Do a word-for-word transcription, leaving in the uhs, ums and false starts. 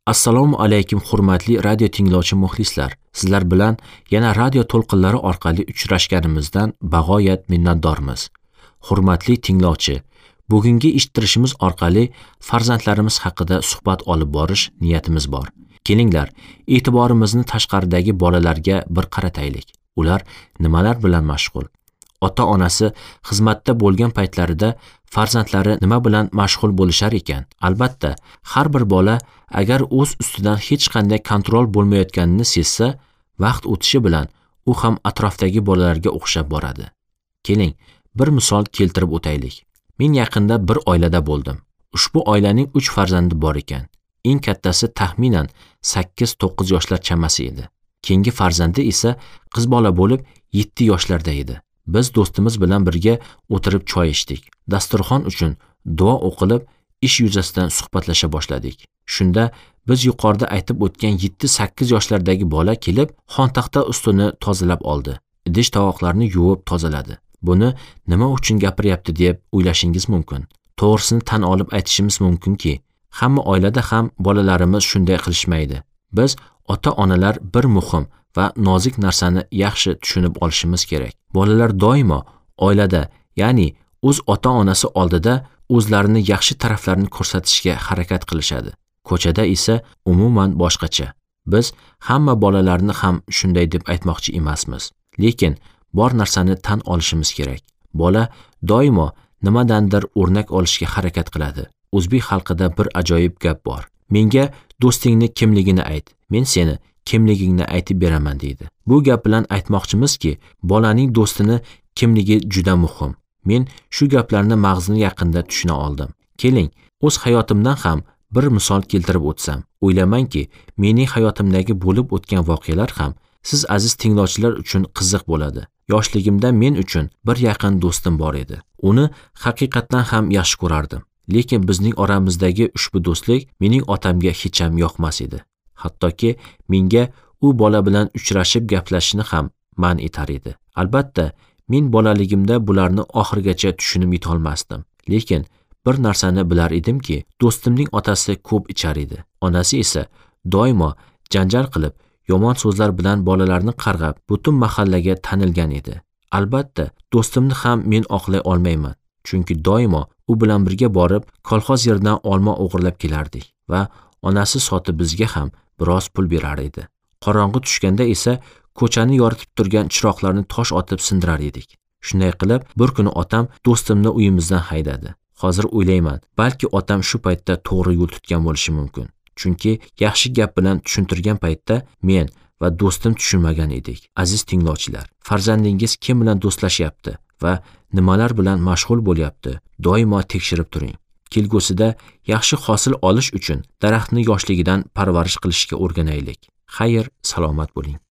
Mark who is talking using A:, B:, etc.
A: Assalomu alaykum hurmatli radio tinglovchi muxlislar. Sizlar bilan yana radio to'lqinlari orqali uchrashganimizdan bag'oyat minnatdormiz. Hurmatli tinglovchi, bugungi eshittirishimiz orqali farzandlarimiz haqida suhbat olib borish niyatimiz bor. Kelinglar, e'tiborimizni tashqaridagi bolalarga bir qarataylik. Ular nimalar bilan mashg'ul? Ota-onasi xizmatda bo'lgan paytlarida farzandlari nima bilan mashg'ul bo'lishar ekan? Albatta, har bir bola agar o'z ustidan hech qanday kontrol bo'lmayotganini sezsa, vaqt o'tishi bilan u ham atrofdagi bolalarga o'xshab boradi. Keling, bir misol keltirib o'taylik. Men yaqinda bir oilada bo'ldim. Ushbu oilaning uch farzandi bor ekan. Eng kattasi taxminan sakkiz to'qqiz yoshlar chamasi edi. Keyingi farzandi esa qiz bola bo'lib yetti yoshlarda edi. Biz do'stimiz bilan birga o'tirib choy ichdik. Dasturxon uchun duo o'qilib, ish yuzasidan suhbatlasha boshladik. Shunda biz yuqorida aytib o'tgan yetti sakkiz yoshlardagi bola kelib, xontaxta ustini tozalab oldi. Idish-tovoqlarni yuvib tozaladi. Buni nima uchun gapiryapti deb o'ylashingiz mumkin. To'g'risini tan olib aytishimiz mumkinki, hamma oilada ham bolalarimiz shunday qilishmaydi. Biz ota-onalar bir muhim va nozik narsani yaxshi tushunib olishimiz kerak. Bolalar doimo oilada, ya'ni o'z ota-onasi oldida o'zlarini yaxshi taraflarini ko'rsatishga harakat qilishadi. Ko'chada esa umuman boshqacha. Biz hamma bolalarni ham shunday deb aytmoqchi emasmiz. Lekin bor narsani tan olishimiz kerak. Bola doimo nimadandir o'rnak olishga harakat qiladi. O'zbek xalqida bir ajoyib gap bor. Menga do'stingni kimligini ayt, men seni kimligingni aytib beraman deydi. Bu gap bilan aytmoqchimizki, bolaning do'stini kimligi juda muhim. Men shu gaplarni mag'zini yaqinda tushuna oldim. Keling, o'z hayotimdan ham bir misol keltirib o'tsam. O'ylamanki, mening hayotimdagi bo'lib o'tgan voqealar ham siz aziz tinglovchilar uchun qiziq bo'ladi. Yoshligimda men uchun bir yaqin do'stim bor edi. Uni haqiqatan ham yaxshi ko'rardim. Lekin bizning oramizdagi ushbu do'stlik mening otamga hech ham yoqmas edi. Hattoki menga u bola bilan uchrashib gaplashishni ham man etar edi. Albatta, men bolaligimda bularni oxirigacha tushunib yetolmasdim. Lekin bir narsani bilar edimki, do'stimning otasi ko'p ichar edi. Onasi esa doimo janjal qilib, yomon so'zlar bilan bolalarni qarg'ab, butun mahallaga tanilgan edi. Albatta, do'stimni ham men oqlay olmayman. Chunki doimo u bilan birga borib, kolxoz yerdan olma o'g'irlab kelardik va onasi sotib bizga ham biroz pul berar edi. Qorong'i tushganda esa ko'chani yoritib turgan chiroqlarni tosh otib sindirar edik. Shunday qilib, bir kuni otam do'stimni uyimizdan haydadi. Hozir o'ylayman, balki otam shu paytda to'g'ri yo'l tutgan bo'lishi mumkin. Chunki yaxshi gap bilan tushuntirgan paytda men va do'stim tushunmagan edik. Aziz tinglovchilar, farzandingiz kim bilan do'stlashyapti va nimalar bilan mashg'ul bo'lyapti? Doimo tekshirib turing. Kelgusida yaxshi hosil olish uchun daraxtni yoshligidan parvarish qilishga o'rganaylik. Xayr, salomat bo'ling.